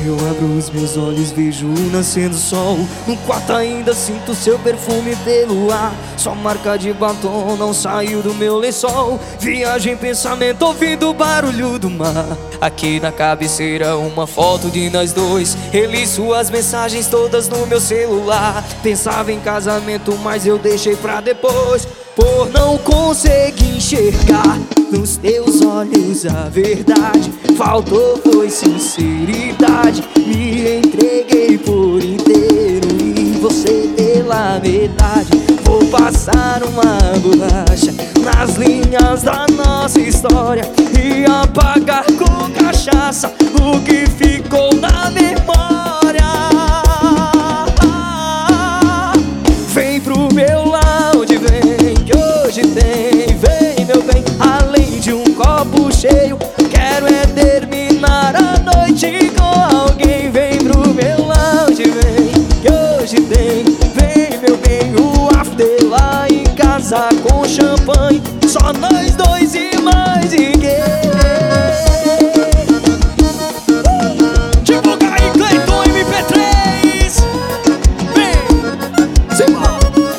Eu abro os meus olhos, vejo o nascendo sol. No quarto ainda sinto seu perfume pelo ar. Sua marca de batom não saiu do meu lençol. Viagem em pensamento, ouvindo o barulho do mar. Aqui na cabeceira uma foto de nós dois. Reli suas mensagens todas no meu celular. Pensava em casamento, mas eu deixei pra depois, por não conseguir enxergar nos teus olhos a verdade. Faltou foi sinceridade. Me entreguei por inteiro e você pela metade. Vou passar uma borracha nas linhas da nossa história e apagar com cachaça o que ficou na memória. Vem pro meu lounge, vem, que hoje tem. Vem, meu bem, além de um copo cheio, quero é terminar a noite com alguém. Vem pro meu lounge, vem, que hoje tem. Vem, meu bem, o after lá em casa com champanhe, só nós dois e mais ninguém. Divulga aí, Cleiton MP3. Vem, Simão.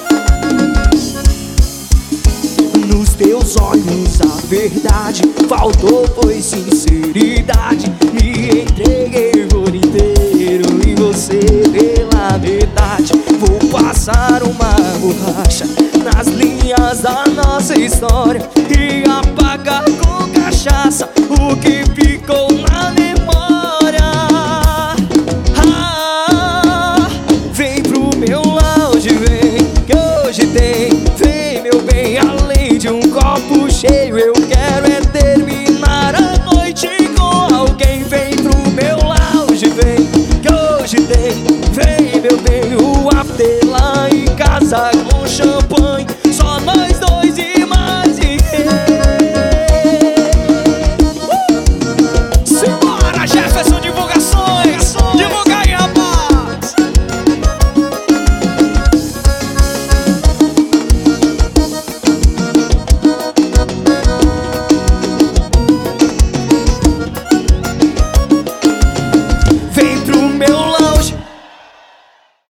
Nos teus olhos a verdade, faltou foi sinceridade. Me entreguei por inteiro e você pela metade. Vou passar uma borracha nas linhas da nossa história e apagar com cachaça o que ficou na memória. Vem pro meu lounge, vem, que hoje tem. Vem, meu bem, além de um copo cheio, eu quero é terminar a noite com alguém. Vem pro meu lounge, vem, que hoje tem. Vem, meu bem, o after lá em casa com champanhe, só nós